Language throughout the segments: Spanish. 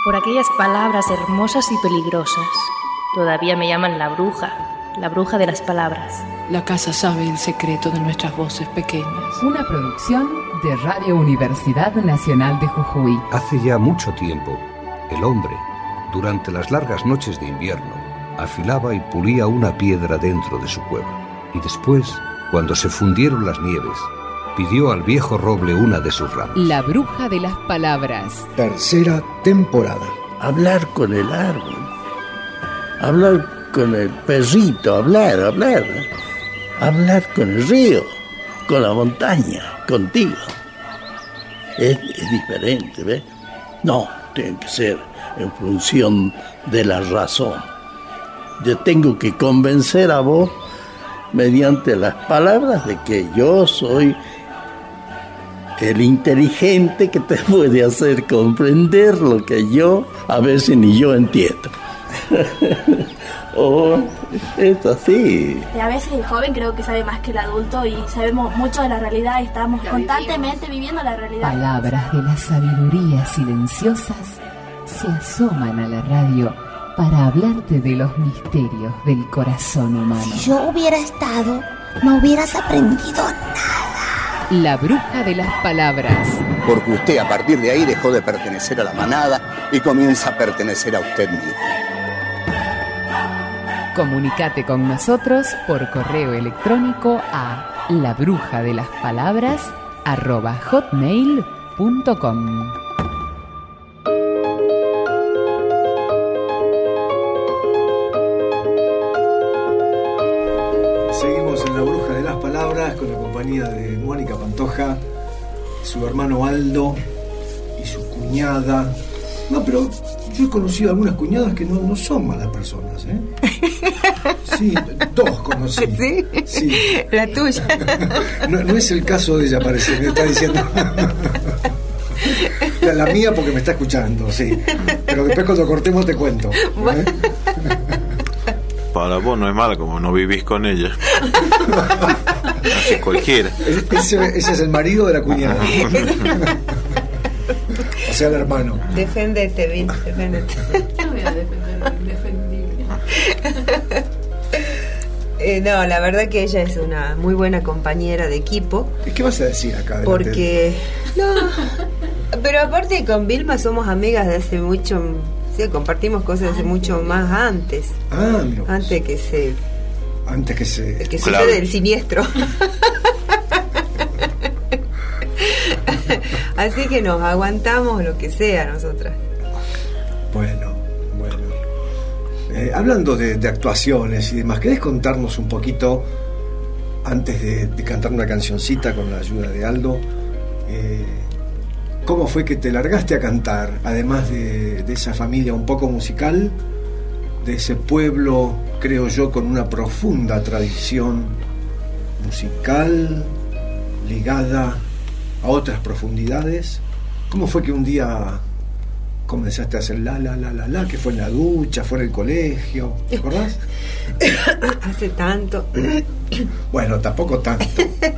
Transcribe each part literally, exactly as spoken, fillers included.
por aquellas palabras hermosas y peligrosas. Todavía me llaman la bruja, la bruja de las palabras. La casa sabe el secreto de nuestras voces pequeñas. Una producción de Radio Universidad Nacional de Jujuy. Hace ya mucho tiempo, el hombre, durante las largas noches de invierno, afilaba y pulía una piedra dentro de su cueva. Y después, cuando se fundieron las nieves, pidió al viejo roble una de sus ramas. La bruja de las palabras. Tercera temporada. Hablar con el árbol. Hablar con el perrito. Hablar, hablar. Hablar con el río. Con la montaña. Contigo. Es, es diferente, ¿ves? No, tiene que ser en función de la razón. Yo tengo que convencer a vos mediante las palabras de que yo soy el inteligente que te puede hacer comprender lo que yo a veces ni yo entiendo. Oh, es así. Y a veces el joven creo que sabe más que el adulto y sabemos mucho de la realidad y estamos constantemente viviendo la realidad. Palabras de la sabiduría silenciosas se asoman a la radio para hablarte de los misterios del corazón humano. Si yo hubiera estado, no hubieras aprendido nada. La bruja de las palabras. Porque usted a partir de ahí dejó de pertenecer a la manada y comienza a pertenecer a usted mismo. Comunicate con nosotros por correo electrónico a labrujadelaspalabras arroba hotmail punto com. Seguimos en La Bruja de las Palabras con la compañía de Mónica Pantoja, su hermano Aldo y su cuñada. No, pero yo he conocido algunas cuñadas que no, no son malas personas, ¿eh? Sí, dos conocí. ¿Sí? Sí. La tuya. No, no es el caso de ella, parece, me está diciendo. La, la mía porque me está escuchando, sí. Pero después cuando cortemos te cuento, ¿eh? Para vos no es mala como no vivís con ella. Así cualquiera. Ese, ese es el marido de la cuñada. O sea, el hermano. Deféndete, Vin, deféndete. No voy a defender lo indefendible. Eh, no, la verdad que ella es una muy buena compañera de equipo. ¿Y qué vas a decir acá? Porque... No, pero aparte con Vilma somos amigas de hace mucho... Sí, compartimos cosas desde mucho más antes. Ah, mira. Antes que se... Antes que se... Que sucede el siniestro. Así que nos aguantamos lo que sea nosotras. Bueno, bueno. Eh, hablando de, de actuaciones y demás, ¿querés contarnos un poquito, antes de, de cantar una cancioncita con la ayuda de Aldo, eh, cómo fue que te largaste a cantar, además de, de esa familia un poco musical, de ese pueblo, creo yo, con una profunda tradición musical, ligada a otras profundidades? ¿Cómo fue que un día comenzaste a hacer la, la, la, la, la, que fue en la ducha, fue en el colegio? ¿Te acordás? Hace tanto. Bueno, tampoco tanto.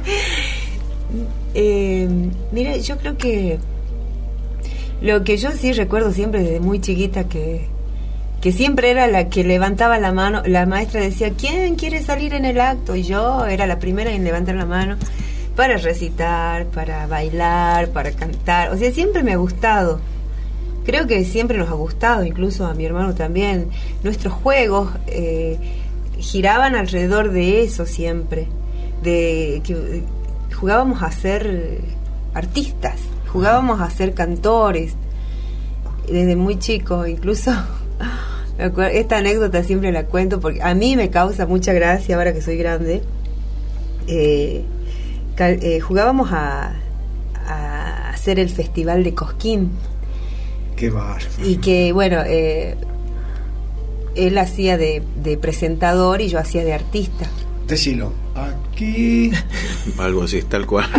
eh, mira, yo creo que lo que yo sí recuerdo siempre desde muy chiquita, que, que siempre era la que levantaba la mano. La maestra decía, ¿quién quiere salir en el acto? Y yo era la primera en levantar la mano para recitar, para bailar, para cantar. O sea, siempre me ha gustado. Creo que siempre nos ha gustado, incluso a mi hermano también. Nuestros juegos eh, giraban alrededor de eso siempre. De que jugábamos a ser artistas, jugábamos a ser cantores desde muy chicos. Incluso me acuerdo, esta anécdota siempre la cuento porque a mí me causa mucha gracia ahora que soy grande. Eh, Eh, jugábamos a, a hacer el festival de Cosquín. Qué bárbaro. Y que bueno, eh, él hacía de, de presentador y yo hacía de artista. Decilo. Aquí. Algo así, tal cual.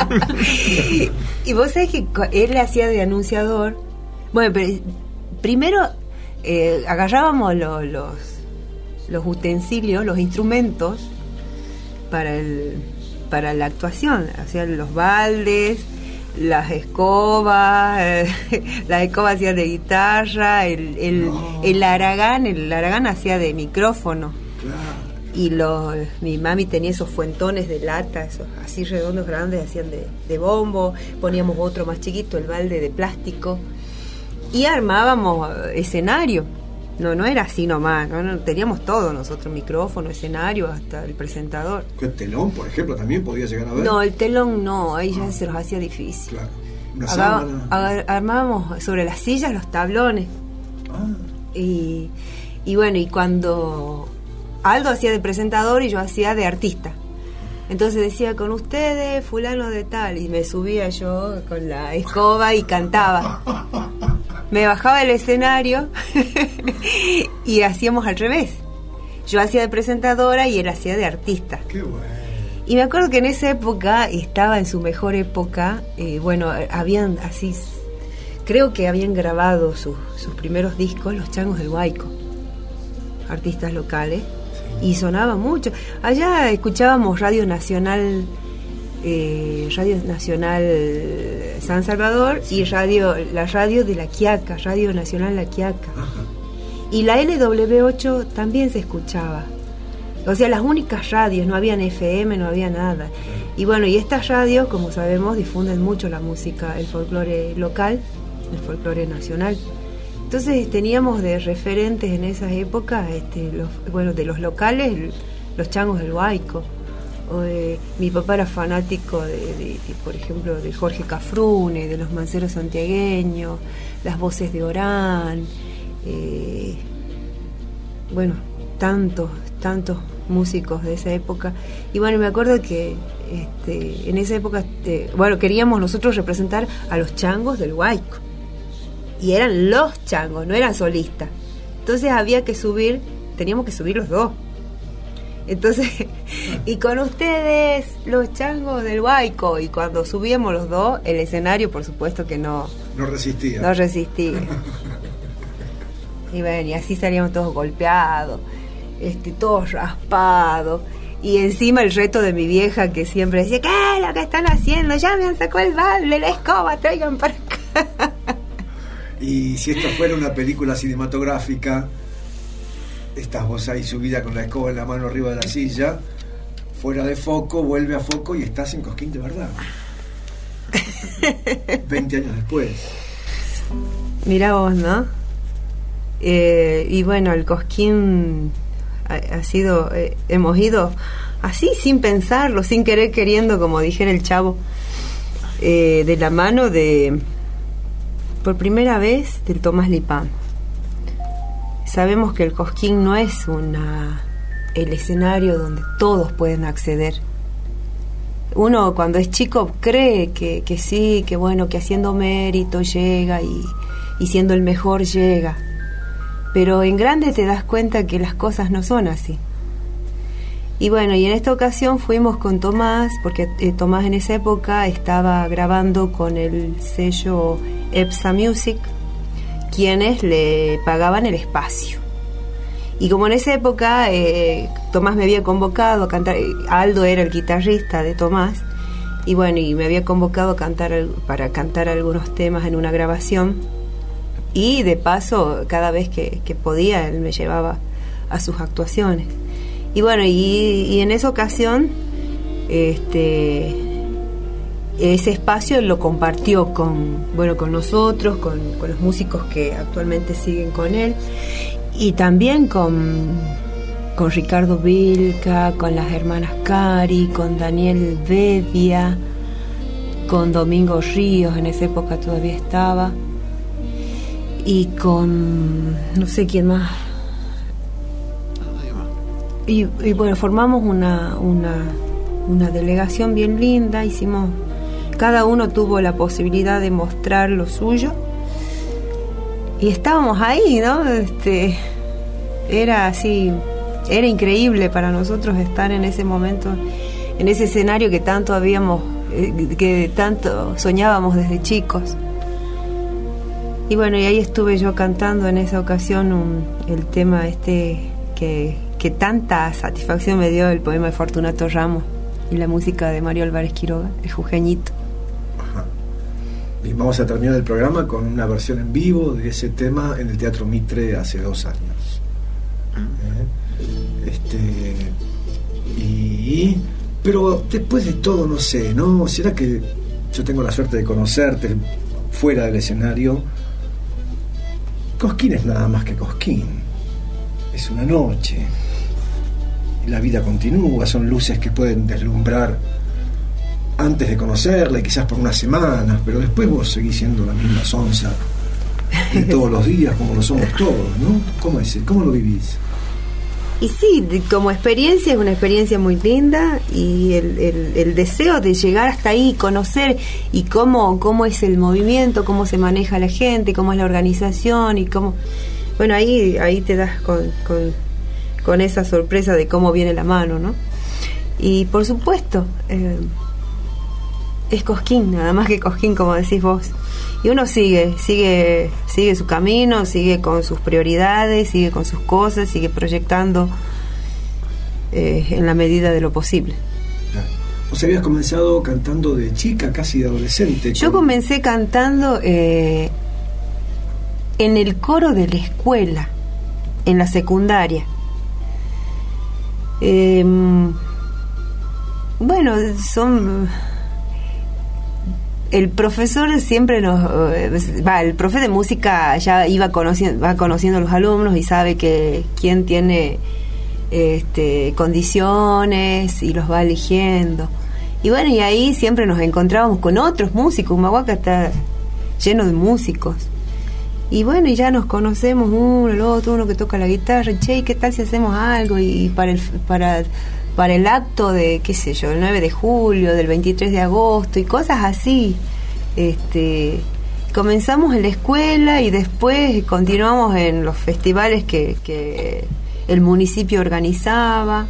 Y vos sabés que él hacía de anunciador. Bueno, pero primero eh, agarrábamos lo, los los utensilios, los instrumentos para el para la actuación, o sea, los baldes, las escobas, eh, las escobas hacía de guitarra, el, el, no. el aragán, el aragán hacía de micrófono. Claro. Y los, mi mami tenía esos fuentones de lata, esos así redondos grandes, hacían de, de bombo, poníamos otro más chiquito, el balde de plástico, y armábamos escenario. No, no era así nomás, no, no, teníamos todo nosotros, micrófono, escenario, hasta el presentador. ¿El telón, por ejemplo, también podía llegar a ver? No, el telón no, ahí ya ah. se los hacía difícil. Claro. Una Haga, agar, armábamos sobre las sillas los tablones. Ah. Y, y bueno, y cuando Aldo hacía de presentador y yo hacía de artista. Entonces decía, con ustedes, fulano de tal, y me subía yo con la escoba y cantaba. Me bajaba del escenario y hacíamos al revés. Yo hacía de presentadora y él hacía de artista. Qué bueno. Y me acuerdo que en esa época, estaba en su mejor época, eh, bueno, habían así, creo que habían grabado sus, sus primeros discos, Los Changos del Huayco, artistas locales, y sonaba mucho. Allá escuchábamos Radio Nacional, eh, Radio Nacional San Salvador, sí. y radio la radio de La Quiaca, Radio Nacional La Quiaca. Ajá. Y la L W ocho también se escuchaba. O sea, las únicas radios, no habían F M, no había nada. Y bueno, y estas radios, como sabemos, difunden mucho la música, el folclore local, el folclore nacional. Entonces teníamos de referentes en esas épocas, este, los, bueno, de los locales, los Changos del Huayco. O, eh, mi papá era fanático de, de, de, por ejemplo, de Jorge Cafrune, de los manceros santiagueños, las voces de Orán, eh, bueno, tantos, tantos músicos de esa época. Y bueno, me acuerdo que este, en esa época, este, bueno, queríamos nosotros representar a los Changos del Huayco. Y eran los changos, no eran solistas. Entonces había que subir, teníamos que subir los dos. Entonces, y con ustedes, los Changos del Huayco. Y cuando subíamos los dos, el escenario, por supuesto que no... No resistía. No resistía. Y bueno, y así salíamos todos golpeados, este, todos raspados. Y encima el reto de mi vieja, que siempre decía, ¿qué es lo que están haciendo? Ya me han sacado el balde, la escoba, traigan para acá. Y si esto fuera una película cinematográfica, estás vos ahí subida con la escoba en la mano arriba de la silla, fuera de foco, vuelve a foco y estás en Cosquín de verdad. veinte años después. Mirá vos, ¿no? Eh, y bueno, el Cosquín ha, ha sido, eh, hemos ido así sin pensarlo, sin querer queriendo, como dijera el Chavo, eh, de la mano de... por primera vez del Tomás Lipán. Sabemos que el Cosquín no es una el escenario donde todos pueden acceder. Uno cuando es chico cree que, que sí, que bueno, que haciendo mérito llega y, y siendo el mejor llega. Pero en grande te das cuenta que las cosas no son así. Y bueno, y en esta ocasión fuimos con Tomás, porque eh, Tomás en esa época estaba grabando con el sello EPSA Music, quienes le pagaban el espacio. Y como en esa época eh, Tomás me había convocado a cantar, Aldo era el guitarrista de Tomás, y bueno, y me había convocado a cantar para cantar algunos temas en una grabación, y de paso cada vez que, que podía él me llevaba a sus actuaciones. Y bueno, y, y en esa ocasión este ese espacio lo compartió con, bueno, con nosotros, con, con los músicos que actualmente siguen con él, y también con, con Ricardo Vilca, con las hermanas Cari, con Daniel Bedia, con Domingo Ríos, en esa época todavía estaba, y con no sé quién más. Y, y bueno, formamos una, una, una delegación bien linda, hicimos... Cada uno tuvo la posibilidad de mostrar lo suyo y estábamos ahí, ¿no? Este, era así, era increíble para nosotros estar en ese momento, en ese escenario que tanto habíamos, eh, que tanto soñábamos desde chicos. Y bueno, y ahí estuve yo cantando en esa ocasión un, el tema este que, que tanta satisfacción me dio, el poema de Fortunato Ramos y la música de Mario Álvarez Quiroga, el Jujeñito. Y vamos a terminar el programa con una versión en vivo de ese tema en el Teatro Mitre hace dos años. ¿Eh? Este, y, pero después de todo, no sé, ¿no? ¿Será que yo tengo la suerte de conocerte fuera del escenario? Cosquín es nada más que Cosquín. Es una noche. Y la vida continúa, son luces que pueden deslumbrar antes de conocerla, quizás por unas semanas, pero después vos seguís siendo la misma sonza de todos los días, como lo somos todos, ¿no? ¿Cómo es? ¿Cómo lo vivís? Y sí, como experiencia es una experiencia muy linda, y el, el, el deseo de llegar hasta ahí, conocer y cómo, cómo es el movimiento, cómo se maneja la gente, cómo es la organización y cómo... Bueno, ahí, ahí te das con, con, con esa sorpresa de cómo viene la mano, ¿no? Y por supuesto... Eh, es Cosquín, nada más que Cosquín, como decís vos. Y uno sigue, sigue, sigue su camino, sigue con sus prioridades, sigue con sus cosas, sigue proyectando eh, en la medida de lo posible. ¿Vos habías comenzado cantando de chica, casi de adolescente? Yo con... comencé cantando eh, en el coro de la escuela, en la secundaria. Eh, bueno, son... El profesor siempre nos va, el profe de música ya iba conociendo, va conociendo a los alumnos y sabe que quién tiene este, condiciones y los va eligiendo. Y bueno, y ahí siempre nos encontrábamos con otros músicos. Humahuaca está lleno de músicos. Y bueno, y ya nos conocemos uno, el otro, uno que toca la guitarra. Che, ¿y qué tal si hacemos algo? Y para el para para el acto de, qué sé yo, el nueve de julio, del veintitrés de agosto y cosas así. Este, comenzamos en la escuela y después continuamos en los festivales que, que el municipio organizaba.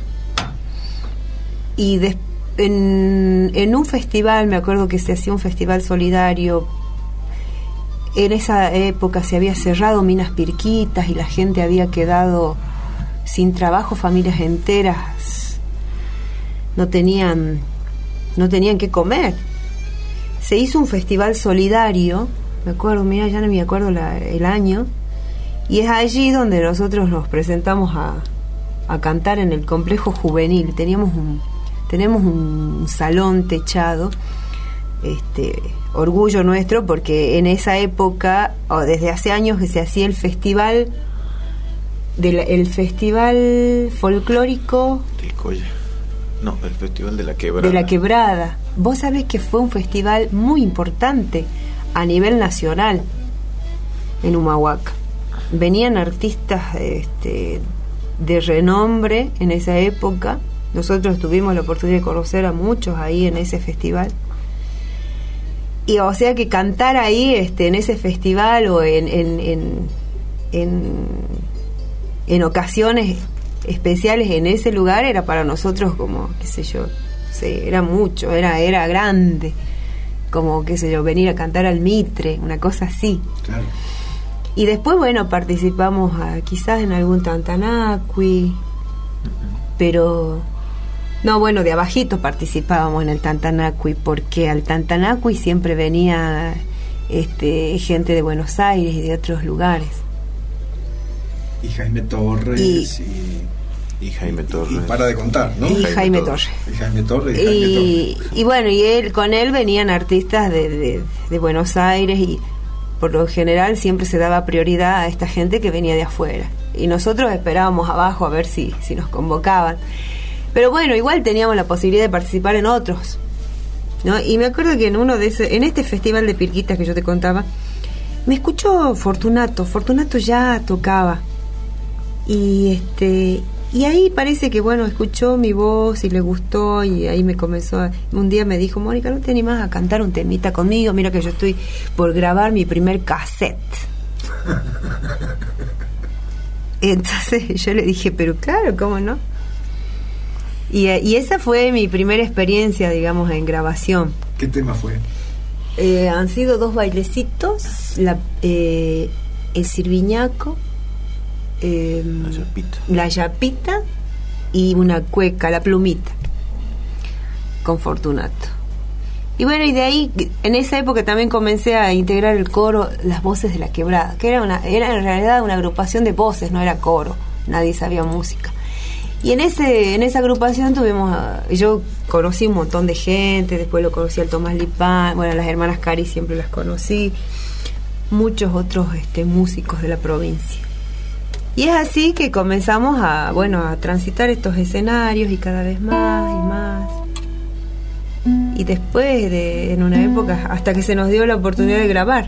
Y des, en, en un festival, me acuerdo que se hacía un festival solidario. En esa época se había cerrado Minas Pirquitas y la gente había quedado sin trabajo, familias enteras no tenían no tenían qué comer. Se hizo un festival solidario, me acuerdo, mira, ya no me acuerdo la, el año, y es allí donde nosotros nos presentamos a, a cantar en el complejo juvenil. Teníamos un tenemos un salón techado, este orgullo nuestro, porque en esa época, o desde hace años, que se hacía el festival del el festival folclórico del Colla. No, el Festival de la Quebrada. De la Quebrada. Vos sabés que fue un festival muy importante a nivel nacional en Humahuaca. Venían artistas este, de renombre en esa época. Nosotros tuvimos la oportunidad de conocer a muchos ahí en ese festival. Y o sea que cantar ahí este, en ese festival o en, en, en, en, en ocasiones especiales en ese lugar era para nosotros como, qué sé yo, sí, era mucho, era era grande, como, qué sé yo, venir a cantar al Mitre, una cosa así. Claro. Y después, bueno, participamos a, quizás en algún Tantanacui, pero no, bueno, de abajito participábamos en el Tantanacui, porque al Tantanacui siempre venía este gente de Buenos Aires y de otros lugares. Y Jaime Torres y, y, y Jaime Torres. Y, y para de contar, ¿no? Y Jaime, Jaime Torres. Y Jaime Torres. Y, y, Jaime Torres. y bueno, y él con él venían artistas de, de, de Buenos Aires, y por lo general siempre se daba prioridad a esta gente que venía de afuera. Y nosotros esperábamos abajo a ver si, si nos convocaban. Pero bueno, igual teníamos la posibilidad de participar en otros, ¿no? Y me acuerdo que en uno de ese, en este festival de Pirquitas que yo te contaba, me escuchó Fortunato. Fortunato ya tocaba. Y este y ahí parece que, bueno, escuchó mi voz y le gustó, y ahí me comenzó a, un día me dijo: Mónica, ¿no te animás a cantar un temita conmigo? Mira que yo estoy por grabar mi primer cassette. Entonces yo le dije: pero claro, ¿cómo no? Y, y esa fue mi primera experiencia, digamos, en grabación. ¿Qué tema fue? Eh, han sido dos bailecitos, la, eh, el Sirviñaco, Eh, la yapita. la yapita y una cueca, la plumita, con Fortunato. Y bueno, y de ahí, en esa época también comencé a integrar el coro Las Voces de la Quebrada, que era, una, era en realidad una agrupación de voces, no era coro, nadie sabía música. Y en ese en esa agrupación tuvimos, yo conocí un montón de gente, después lo conocí al Tomás Lipán, bueno, las hermanas Cari siempre las conocí, muchos otros este, músicos de la provincia. Y es así que comenzamos a, bueno, a transitar estos escenarios y cada vez más y más. Y después, de, en una época, hasta que se nos dio la oportunidad de grabar.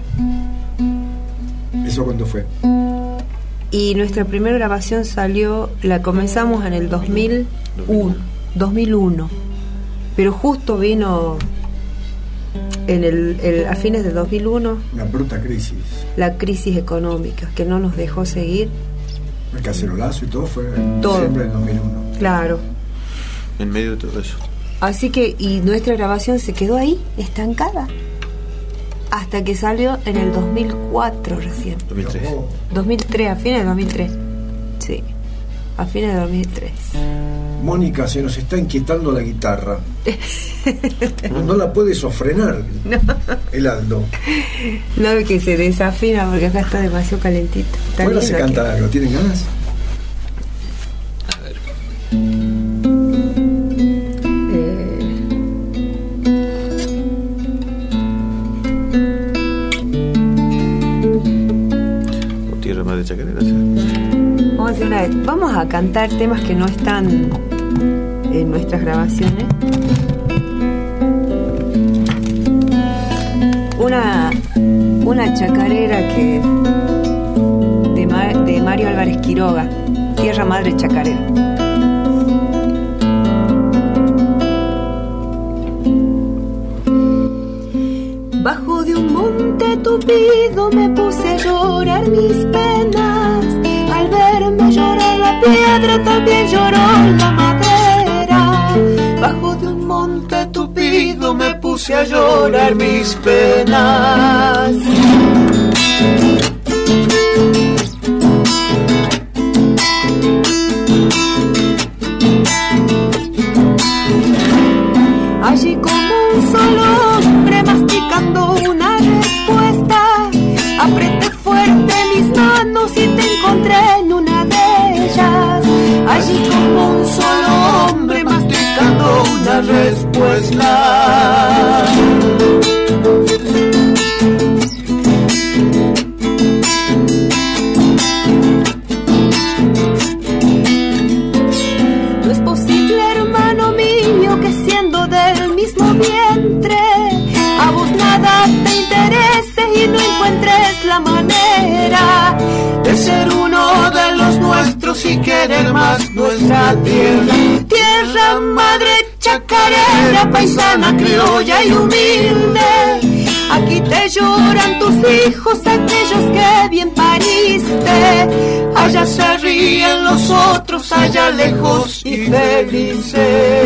¿Eso cuándo fue? Y nuestra primera grabación salió, la comenzamos en el dos mil uno, dos mil uno, pero justo vino en el, el a fines de dos mil uno la bruta crisis, la crisis económica que no nos dejó seguir. El cacerolazo y todo fue todo. En diciembre del dos mil uno. Claro. En medio de todo eso. Así que, y nuestra grabación se quedó ahí, estancada, hasta que salió en el dos mil cuatro recién. dos mil tres. dos mil tres, a fines de dos mil tres. Sí, a fines de dos mil tres. Mónica, se nos está inquietando la guitarra. No, no la puede sofrenar, no. El Aldo. No, que se desafina porque acá está demasiado calentito. Bueno, se canta algo, ¿tienen ganas? A ver. De chacarera, vamos, a hacer una, vamos a cantar temas que no están en nuestras grabaciones. Una una chacarera que de, Mar, de Mario Álvarez Quiroga, Tierra Madre Chacarera. Bajo de un monte tupido me puse a llorar mis penas. Al verme llorar la piedra también lloró la madera. Bajo de un monte tupido me puse a llorar mis penas. Allí como un solo hombre masticando una respuesta, apreté fuerte mis manos y te encontré en una de ellas. Allí como un solo hombre masticando una respuesta. No es posible, hermano mío, que siendo del mismo vientre a vos nada te interese y no encuentres la manera de ser uno de los nuestros y querer más nuestra tierra. Tierra madre chacarera, paisana, criolla y humilde. Aquí te lloran tus hijos, aquellos que bien pariste. Allá se ríen los otros, allá lejos y felices.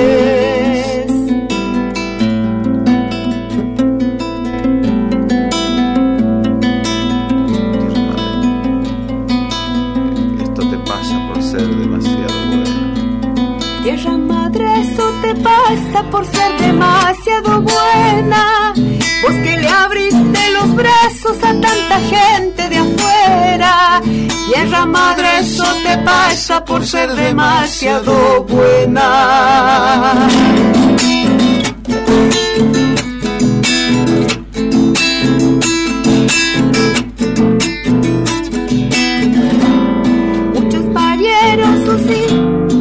Tierra madre, eso te pasa por ser demasiado buena. Vos que le abriste los brazos a tanta gente de afuera. Tierra madre, eso te pasa por ser demasiado buena. Muchos parieron sus hijos,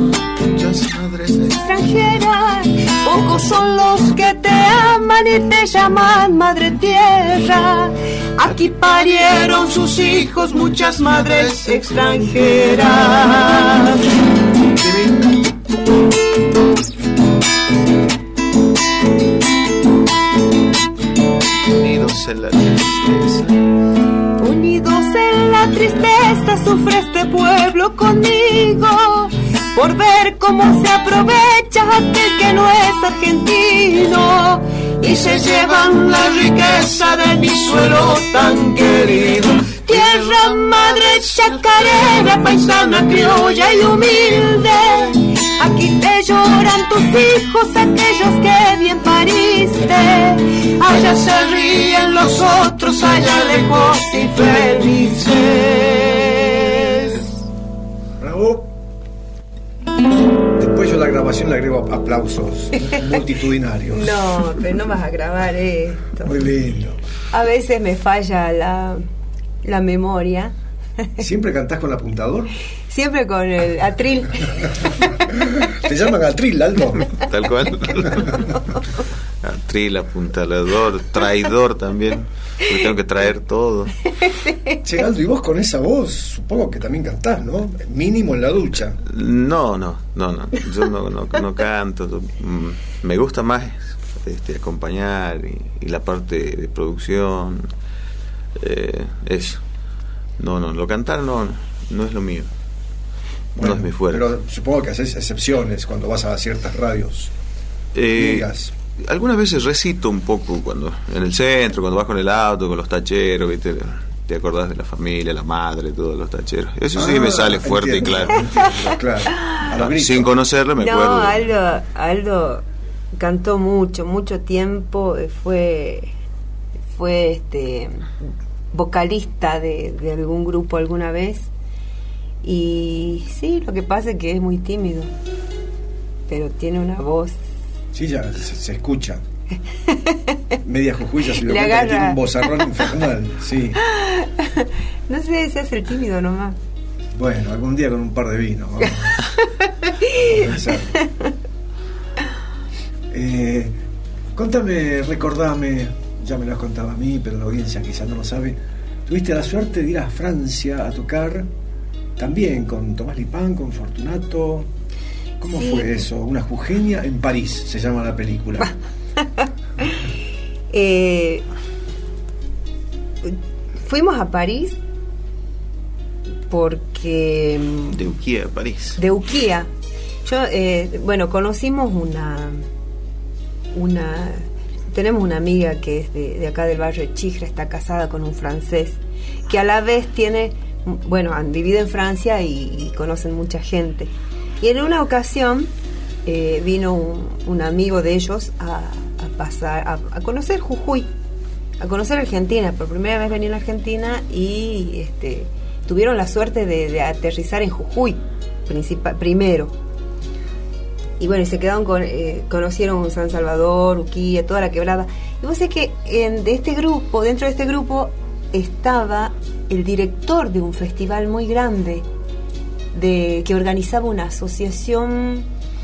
extranjeras, pocos son los que te aman y te llaman madre tierra. Aquí parieron sus hijos muchas madres extranjeras. Unidos en la tristeza, unidos en la tristeza, sufre este pueblo conmigo. Por ver cómo se aprovecha aquel que no es argentino y se llevan la riqueza de mi suelo tan querido. Tierra madre chacarera, paisana, criolla y humilde. Aquí te lloran tus hijos, aquellos que bien pariste. Allá se ríen los otros, allá lejos y felices. Bravo. Después yo la grabación le agrego aplausos multitudinarios. No, pero no vas a grabar esto. Muy lindo. A veces me falla la, la memoria. ¿Siempre cantás con el apuntador? Siempre con el atril. ¿Te llaman atril, Aldo? Tal cual. Atril, apuntalador, traidor también. Porque tengo que traer todo. Che, Aldo, y vos con esa voz, supongo que también cantás, ¿no? Mínimo en la ducha. No, no, no, no. Yo no, no, no canto. Me gusta más este, acompañar y, y la parte de producción. Eh, eso. No, no, lo cantar no, no es lo mío. Bueno, no es mi fuerte. Pero supongo que haces excepciones cuando vas a ciertas radios. Eh, Digas. Algunas veces recito un poco cuando en el centro, cuando vas con el auto, con los tacheros, ¿viste? Te acordás de la familia, la madre, todos los tacheros. Eso sí ah, me sale fuerte entiendo, y claro. Entiendo, claro. Ah, sin conocerlo me no, acuerdo. No, Aldo, Aldo cantó mucho, mucho tiempo. Fue, fue este vocalista de, de algún grupo alguna vez. Y sí, lo que pasa es que es muy tímido, pero tiene una voz. Sí, ya se, se escucha. Media Jujuy ya se dio Le cuenta agarra. que tiene un vozarrón infernal. Sí. No sé, se hace el tímido nomás. Bueno, algún día con un par de vinos. Vamos, vamos a pensar. Eh, contame, recordame, ya me lo has contado a mí, pero la audiencia quizás no lo sabe. Tuviste la suerte de ir a Francia a tocar también con Tomás Lipán, con Fortunato. ¿Cómo sí. fue eso? Una jujeña en París, se llama la película. eh, fuimos a París porque... De Uquía a París. De Uquía. Yo, eh, bueno, conocimos una... una tenemos una amiga que es de, de acá del barrio de Chijra, está casada con un francés, que a la vez tiene... Bueno, han vivido en Francia y, y conocen mucha gente. Y en una ocasión eh, vino un, un amigo de ellos a, a pasar, a, a conocer Jujuy, a conocer Argentina. Por primera vez venía a Argentina y este, tuvieron la suerte de, de aterrizar en Jujuy principal, primero. Y bueno, y se quedaron con, eh, conocieron San Salvador, Uquía, toda la quebrada. Y vos sabés que en, de este grupo, dentro de este grupo estaba el director de un festival muy grande de que organizaba una asociación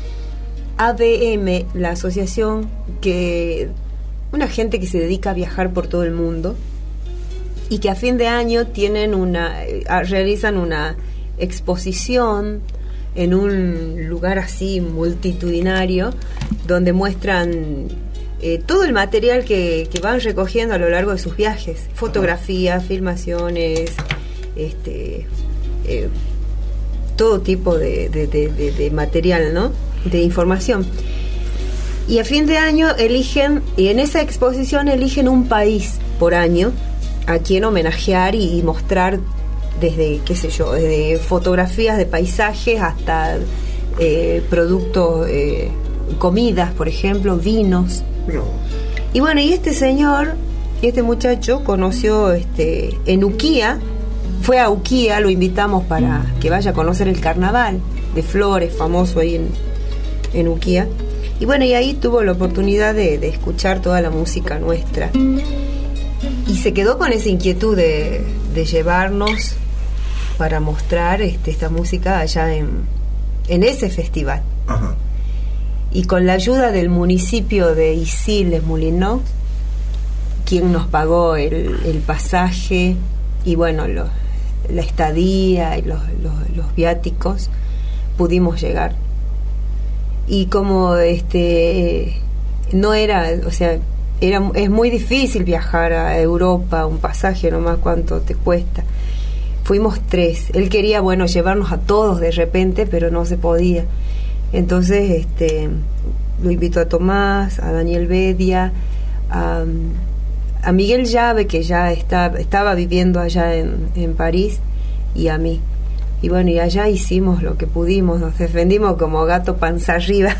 A B M, la asociación que una gente que se dedica a viajar por todo el mundo y que a fin de año tienen una realizan una exposición en un lugar así multitudinario donde muestran eh, todo el material que, que van recogiendo a lo largo de sus viajes, fotografías, filmaciones, este eh, todo tipo de, de, de, de, de material, ¿no? De información. Y a fin de año eligen, y en esa exposición eligen un país por año a quien homenajear y, y mostrar desde, qué sé yo, desde fotografías de paisajes hasta eh, productos, eh, comidas, por ejemplo, vinos. No. Y bueno, y este señor, este muchacho conoció este, en Uquía, fue a Uquía, lo invitamos para que vaya a conocer el carnaval de Flores, famoso ahí en, en Uquía. Y bueno, y ahí tuvo la oportunidad de, de escuchar toda la música nuestra. Y se quedó con esa inquietud de, de llevarnos para mostrar este, esta música allá en, en ese festival. Ajá. Y con la ayuda del municipio de Issy-les-Moulineaux, quien nos pagó el, el pasaje y bueno, lo, la estadía y los, los, los viáticos, pudimos llegar. Y como este no era, o sea, era es muy difícil viajar a Europa, un pasaje nomás, ¿cuánto te cuesta? Fuimos tres. Él quería, bueno, llevarnos a todos de repente, pero no se podía. Entonces, este lo invitó a Tomás, a Daniel Bedia, a, a Miguel Llave, que ya está, estaba viviendo allá en, en París, y a mí. y bueno, y allá hicimos lo que pudimos, nos defendimos como gato panza arriba.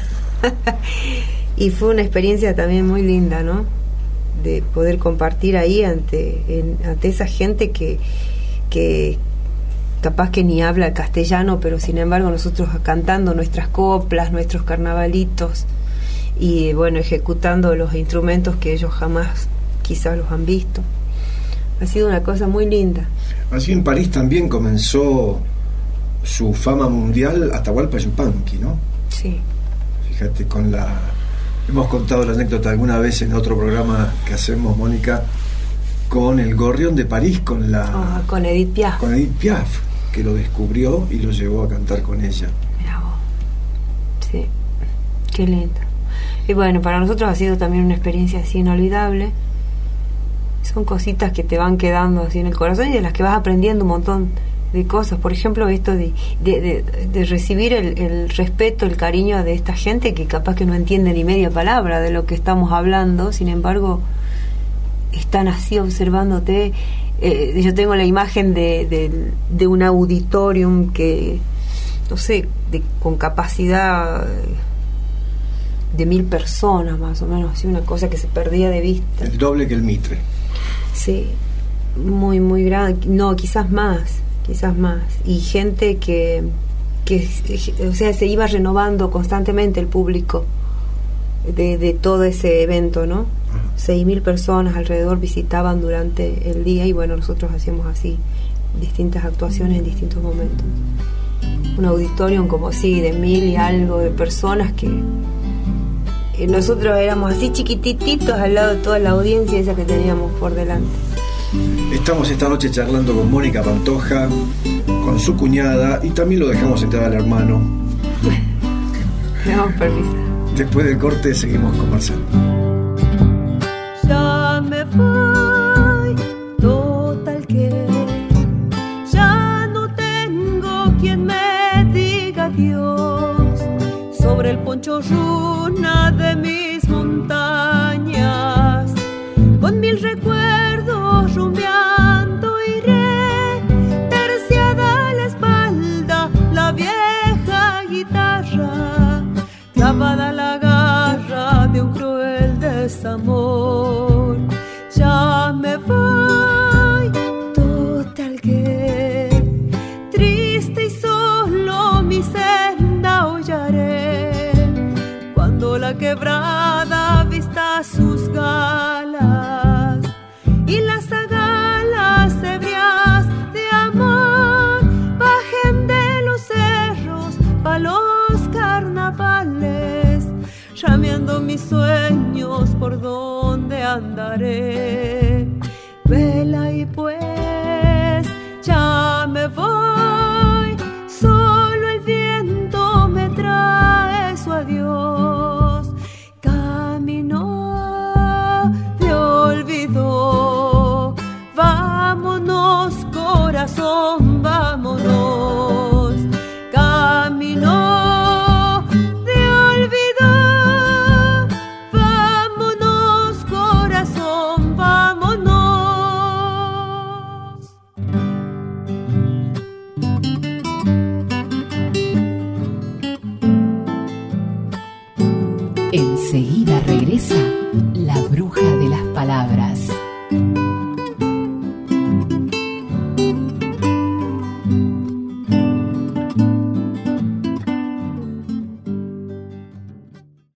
Y fue una experiencia también muy linda, ¿no? De poder compartir ahí ante, en, ante esa gente que, que capaz que ni habla el castellano, pero sin embargo nosotros cantando nuestras coplas, nuestros carnavalitos, y bueno, ejecutando los instrumentos que ellos jamás quizás los han visto. Ha sido una cosa muy linda. Así en París también comenzó su fama mundial Atahualpa Yupanqui, ¿no? Sí. Fíjate, con la... Hemos contado la anécdota alguna vez en otro programa que hacemos, Mónica, con el Gorrión de París, con la... Oh, con Edith Piaf. Con Edith Piaf, que lo descubrió y lo llevó a cantar con ella. Mirá vos. Sí, qué lindo. Y bueno, para nosotros ha sido también una experiencia así inolvidable. Son cositas que te van quedando así en el corazón y de las que vas aprendiendo un montón de cosas. Por ejemplo, esto de, de, de, de recibir el, el respeto, el cariño de esta gente que capaz que no entiende ni media palabra de lo que estamos hablando, sin embargo están así observándote. Eh, yo tengo la imagen de, de, de un auditorium que, no sé, de, con capacidad de mil personas más o menos, así, una cosa que se perdía de vista. El doble que el Mitre. Sí, muy, muy grande. No, quizás más, quizás más. Y gente que, que, o sea, se iba renovando constantemente el público de, de todo ese evento, ¿no? Seis mil personas alrededor visitaban durante el día y bueno, nosotros hacíamos así distintas actuaciones en distintos momentos. Un auditorium como así de mil y algo de personas que nosotros éramos así chiquititos al lado de toda la audiencia esa que teníamos por delante. Estamos esta noche charlando con Mónica Pantoja, con su cuñada, y también lo dejamos entrar al hermano. Le damos permiso. Después del corte seguimos conversando. Ya me voy, total que ya no tengo quien me diga adiós sobre el poncho runa de mis montañas, con mil recuerdos rumbeando iré, terciada a la espalda la vieja guitarra, clavada a la garra de un cruel desamor. Ya me voy, total que triste y solo mi senda hollaré, cuando la quebrada vista sus galas y las agalas ebrias de amor bajen de los cerros pa' los carnavales, llameando mis sueños por donde andaré. Vela y pues ya me voy, solo el viento me trae su adiós, camino de olvido, vámonos corazón, vámonos, camino de olvido, vámonos corazón, vámonos. Enseguida regresa la bruja de las palabras.